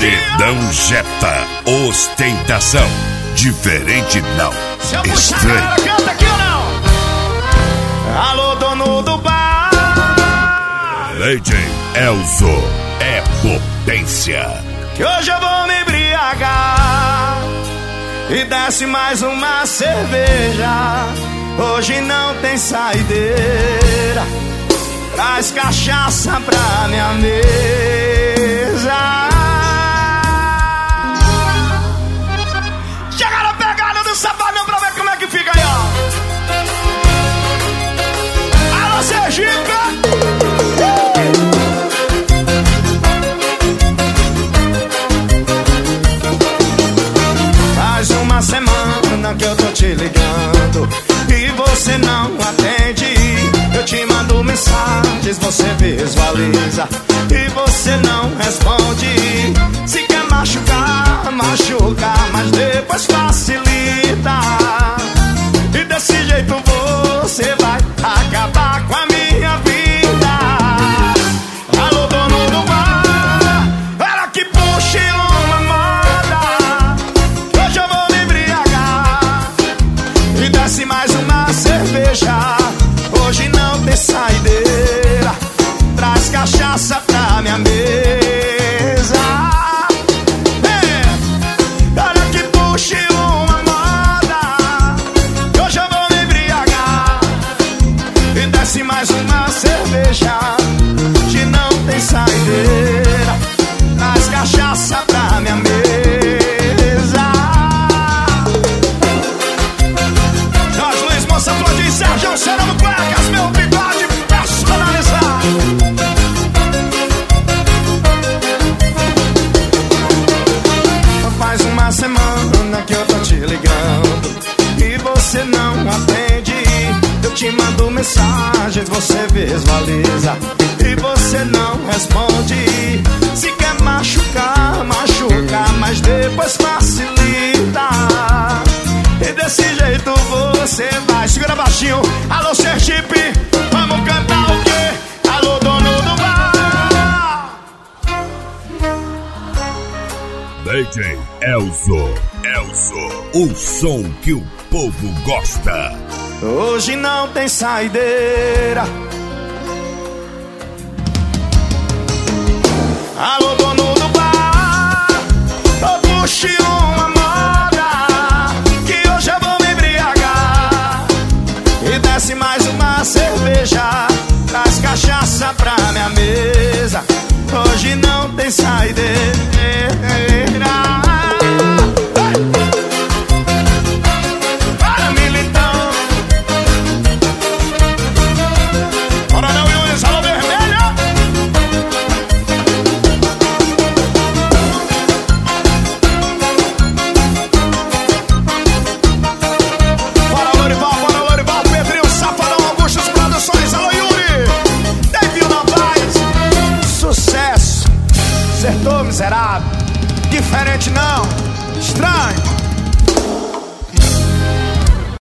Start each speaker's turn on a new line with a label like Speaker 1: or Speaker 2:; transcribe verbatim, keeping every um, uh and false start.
Speaker 1: Paredão Jetta, ostentação. Diferente não,
Speaker 2: se eu
Speaker 1: estranho.
Speaker 2: Puxar, galera, canta aqui ou não? Alô, dono do bar.
Speaker 1: D J Elzo é potência.
Speaker 2: Que hoje eu vou me embriagar e desce mais uma cerveja. Hoje não tem saideira. Traz cachaça pra minha mesa. Chegaram a pegada do Safadão pra ver como é que fica aí, ó. Alô, Sergipe! Faz uma semana que eu tô te ligando e você não atende. Eu te mando mensagens, você visualiza e você não responde. Se quer machucar, machuca, mas depois facilita. E desse jeito você vai acabar com a minha vida. Alô, dono do bar, ela que puxe uma moda. Hoje eu vou me embriagar e desce mais uma cerveja. Hoje não tem saideira. Traz cachaça pra minha mesa. É, olha que puxe uma moda. Hoje eu vou me embriagar e desce mais uma cerveja. Hoje não tem saideira. Traz cachaça pra minha mesa. Jorge Luiz, Moça Flor de Sérgio, Serão Cuecas, meu bigode personalizado. Faz uma semana que eu tô te ligando e você não atende. Eu te mando mensagens, você visualiza e você não responde. Se quer machucar, machuca, mas depois facilita. E desse jeito você vai. Segura baixinho. Alô, Sergipe, vamos cantar o quê? Alô, dono do bar.
Speaker 1: D J Elzo, Elzo, o som que o povo gosta.
Speaker 2: Hoje não tem saideira. Alô, dono do bar, oh, puxe uma moda, que hoje eu vou me embriagar e desce mais uma cerveja. Traz cachaça pra minha mesa. Hoje não tem saideira. Para, militão. Bora, não, Yunis, alô, vermelho. Bora, Lorival, bora, Lorival, Pedrinho, Safadão, Augustus Produções, alô, Yuri. David Novaes, sucesso. Acertou, miserável.